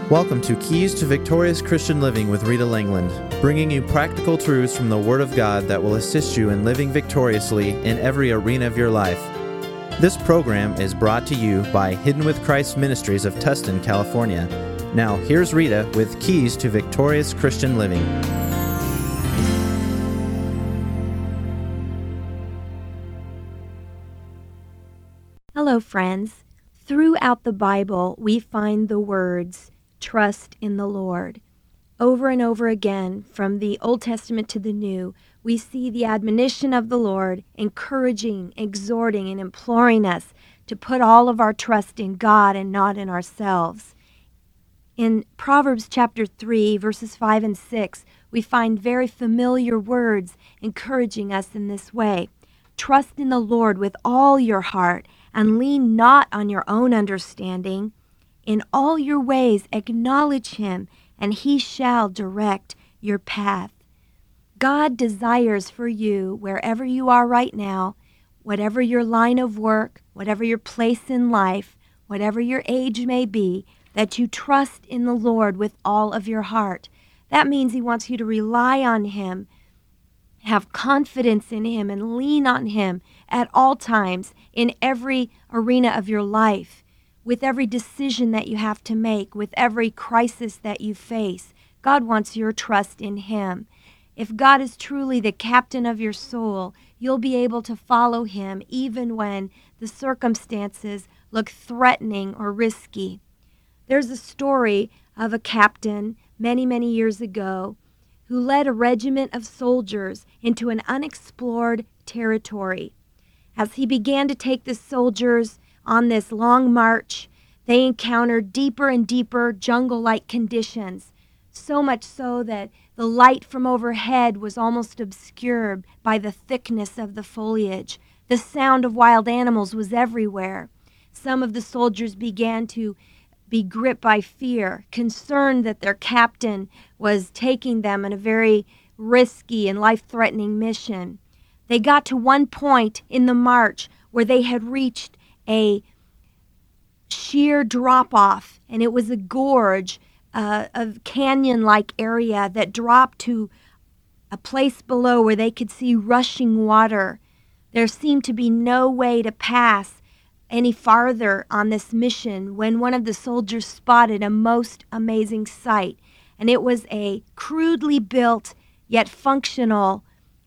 Welcome to Keys to Victorious Christian Living with Rita Langland, bringing you practical truths from the Word of God that will assist you in living victoriously in every arena of your life. This program is brought to you by Hidden with Christ Ministries of Tustin, California. Now, here's Rita with Keys to Victorious Christian Living. Hello, friends. Throughout the Bible, we find the words, trust in the Lord. Over and over again, from the Old Testament to the New, we see the admonition of the Lord encouraging, exhorting, and imploring us to put all of our trust in God and not in ourselves. In Proverbs chapter 3, verses 5 and 6, we find very familiar words encouraging us in this way. Trust in the Lord with all your heart and lean not on your own understanding. In all your ways acknowledge him, and he shall direct your path. God desires for you, wherever you are right now, whatever your line of work, whatever your place in life, whatever your age may be, that you trust in the Lord with all of your heart. That means he wants you to rely on him, have confidence in him, and lean on him at all times in every arena of your life, with every decision that you have to make, with every crisis that you face. God wants your trust in him. If God is truly the captain of your soul, you'll be able to follow him even when the circumstances look threatening or risky. There's a story of a captain many, many years ago who led a regiment of soldiers into an unexplored territory. As he began to take the soldiers on this long march, they encountered deeper and deeper jungle-like conditions, so much so that the light from overhead was almost obscured by the thickness of the foliage. The sound of wild animals was everywhere. Some of the soldiers began to be gripped by fear, concerned that their captain was taking them on a very risky and life-threatening mission. They got to one point in the march where they had reached a sheer drop-off, and it was a gorge, a canyon-like area that dropped to a place below where they could see rushing water. There seemed to be no way to pass any farther on this mission when one of the soldiers spotted a most amazing sight, and it was a crudely built yet functional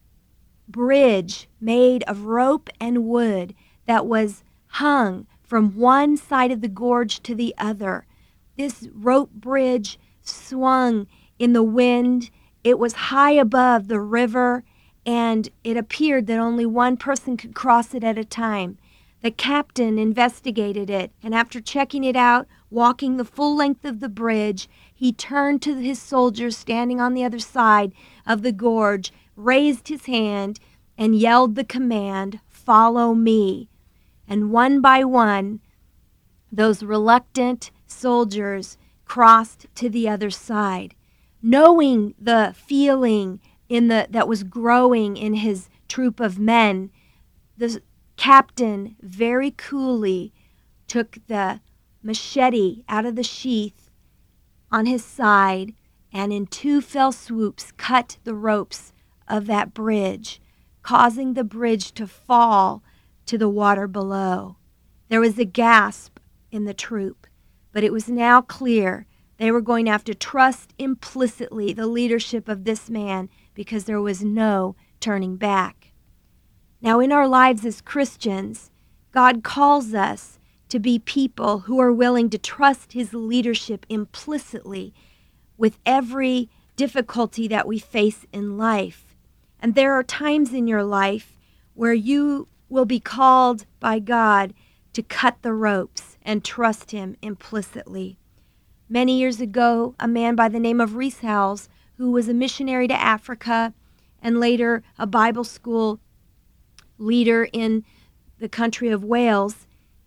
bridge made of rope and wood that was hung from one side of the gorge to the other. This rope bridge swung in the wind. It was high above the river, and it appeared that only one person could cross it at a time. The captain investigated it, and after checking it out, walking the full length of the bridge, he turned to his soldiers standing on the other side of the gorge, raised his hand, and yelled the command, "Follow me." And one by one, those reluctant soldiers crossed to the other side. Knowing the feeling that was growing in his troop of men, the captain very coolly took the machete out of the sheath on his side and in two fell swoops cut the ropes of that bridge, causing the bridge to fall to the water below. There was a gasp in the troop, but it was now clear they were going to have to trust implicitly the leadership of this man because there was no turning back. Now, in our lives as Christians, God calls us to be people who are willing to trust his leadership implicitly with every difficulty that we face in life. And there are times in your life where you will be called by God to cut the ropes and trust him implicitly. Many years ago, a man by the name of Rees Howells, who was a missionary to Africa and later a Bible school leader in the country of Wales,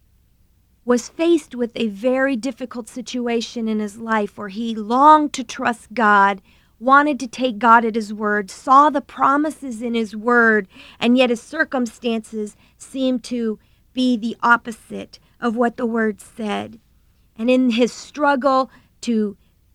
was faced with a very difficult situation in his life where he longed to trust God, wanted to take God at his word, saw the promises in his word, and yet his circumstances seemed to be the opposite of what the word said. And in his struggle to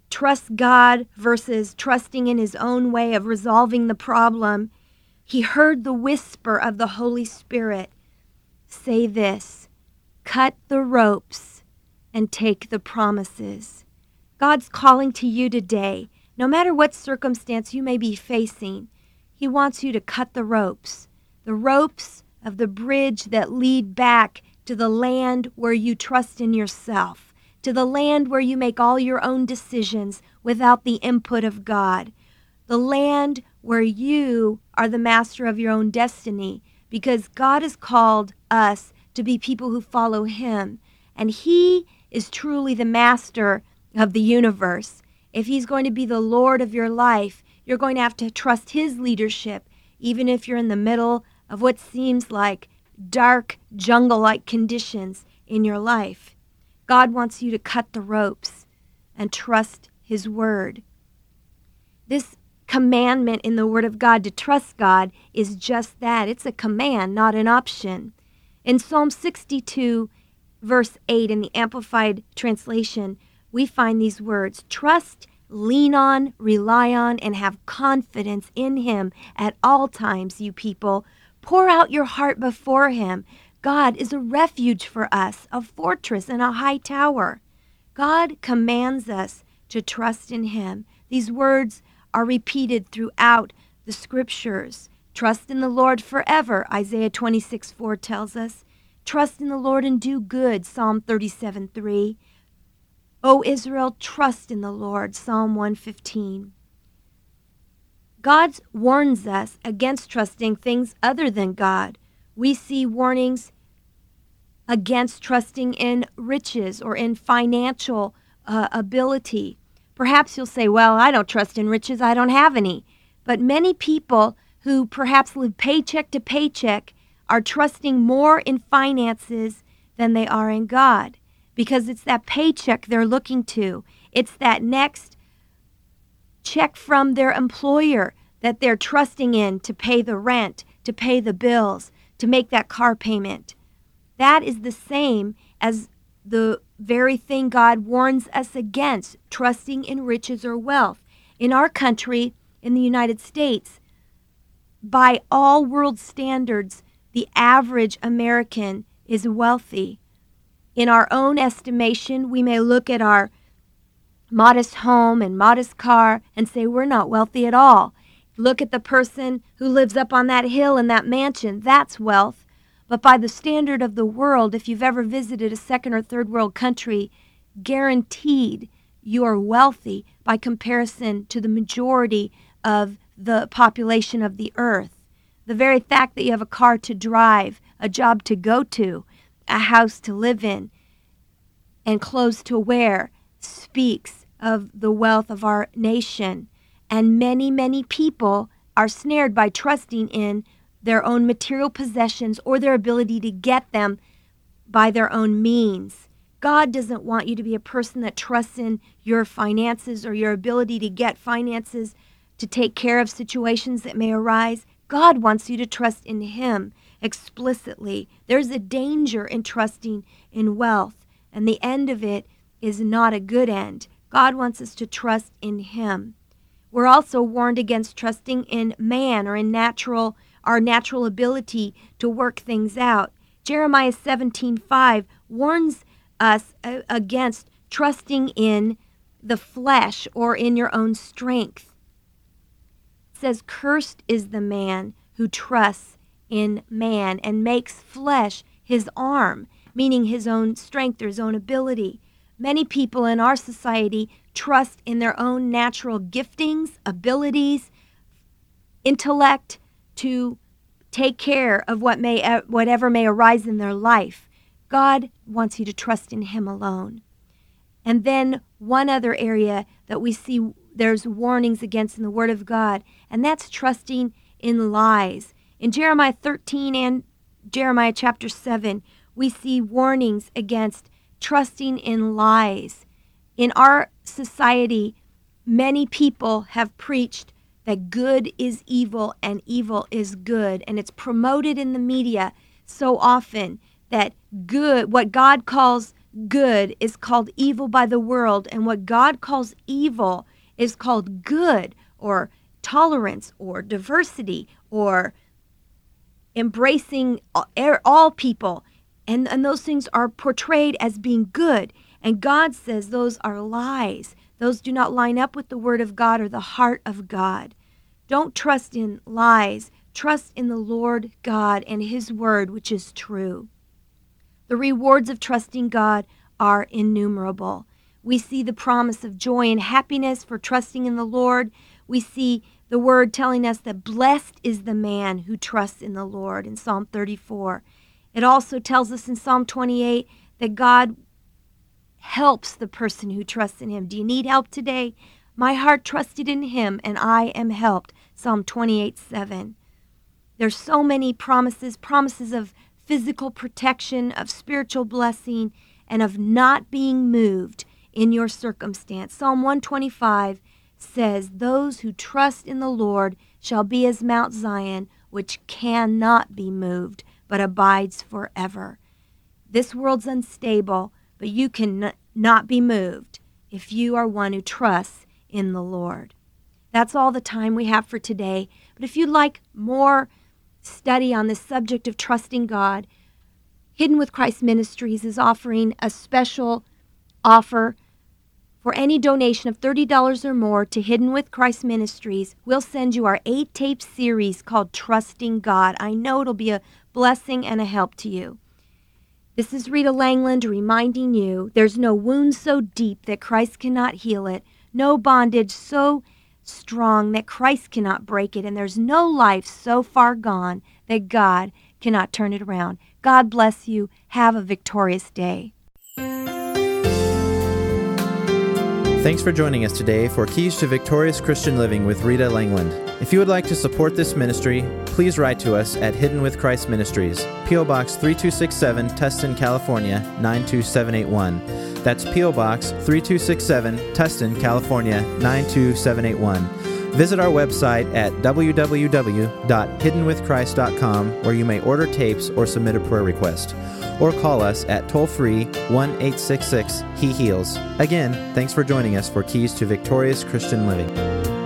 trust God versus trusting in his own way of resolving the problem, he heard the whisper of the Holy Spirit say this: cut the ropes and take the promises. God's calling to you today. No matter what circumstance you may be facing, he wants you to cut the ropes of the bridge that lead back to the land where you trust in yourself, to the land where you make all your own decisions without the input of God, the land where you are the master of your own destiny, because God has called us to be people who follow him, and he is truly the master of the universe. If he's going to be the Lord of your life, you're going to have to trust his leadership, even if you're in the middle of what seems like dark, jungle-like conditions in your life. God wants you to cut the ropes and trust his word. This commandment in the Word of God to trust God is just that. It's a command, not an option. In Psalm 62, verse 8, in the Amplified Translation, we find these words: trust, lean on, rely on, and have confidence in him at all times, you people. Pour out your heart before him. God is a refuge for us, a fortress and a high tower. God commands us to trust in him. These words are repeated throughout the scriptures. Trust in the Lord forever, Isaiah 26:4 tells us. Trust in the Lord and do good, Psalm 37:3. O Israel, trust in the Lord, Psalm 115. God warns us against trusting things other than God. We see warnings against trusting in riches or in financial ability. Perhaps you'll say, well, I don't trust in riches, I don't have any. But many people who perhaps live paycheck to paycheck are trusting more in finances than they are in God, because it's that paycheck they're looking to. It's that next check from their employer that they're trusting in to pay the rent, to pay the bills, to make that car payment. That is the same as the very thing God warns us against, trusting in riches or wealth. In our country, in the United States, by all world standards, the average American is wealthy. In our own estimation, we may look at our modest home and modest car and say we're not wealthy at all. Look at the person who lives up on that hill in that mansion. That's wealth. But by the standard of the world, if you've ever visited a second or third world country, guaranteed you are wealthy by comparison to the majority of the population of the earth. The very fact that you have a car to drive, a job to go to, a house to live in, and clothes to wear speaks of the wealth of our nation. And many, many people are snared by trusting in their own material possessions or their ability to get them by their own means. God doesn't want you to be a person that trusts in your finances or your ability to get finances to take care of situations that may arise. God wants you to trust in him explicitly. There's a danger in trusting in wealth, and the end of it is not a good end. God wants us to trust in him. We're also warned against trusting in man or in our natural ability to work things out. Jeremiah 17:5 warns us against trusting in the flesh or in your own strength. It says, cursed is the man who trusts in man and makes flesh his arm, meaning his own strength or his own ability. Many people in our society trust in their own natural giftings, abilities, intellect to take care of whatever may arise in their life. God wants you to trust in him alone. And then one other area that we see there's warnings against in the Word of God, and that's trusting in lies. In Jeremiah 13 and Jeremiah chapter 7, we see warnings against trusting in lies. In our society, many people have preached that good is evil and evil is good, and it's promoted in the media so often that good, what God calls good is called evil by the world, and what God calls evil is called good, or tolerance, or diversity, or embracing all people. And those things are portrayed as being good. And God says those are lies. Those do not line up with the Word of God or the heart of God. Don't trust in lies. Trust in the Lord God and His Word, which is true. The rewards of trusting God are innumerable. We see the promise of joy and happiness for trusting in the Lord. We see the Word telling us that blessed is the man who trusts in the Lord in Psalm 34. It also tells us in Psalm 28 that God helps the person who trusts in Him. Do you need help today? My heart trusted in Him, and I am helped. Psalm 28:7. There's so many promises of physical protection, of spiritual blessing, and of not being moved in your circumstance. Psalm 125 says, "Those who trust in the Lord shall be as Mount Zion, which cannot be moved, but abides forever." This world's unstable, but you can not be moved if you are one who trusts in the Lord. That's all the time we have for today. But if you'd like more study on this subject of trusting God, Hidden with Christ Ministries is offering a special offer. For any donation of $30 or more to Hidden with Christ Ministries, we'll send you our 8-tape series called Trusting God. I know it'll be a blessing and a help to you. This is Rita Langland reminding you there's no wound so deep that Christ cannot heal it, no bondage so strong that Christ cannot break it, and there's no life so far gone that God cannot turn it around. God bless you. Have a victorious day. Thanks for joining us today for Keys to Victorious Christian Living with Rita Langland. If you would like to support this ministry, please write to us at Hidden with Christ Ministries, P.O. Box 3267, Tustin, California, 92781. That's P.O. Box 3267, Tustin, California, 92781. Visit our website at www.hiddenwithchrist.com, where you may order tapes or submit a prayer request. Or call us at toll-free 1-866-HE-HEALS. Again, thanks for joining us for Keys to Victorious Christian Living.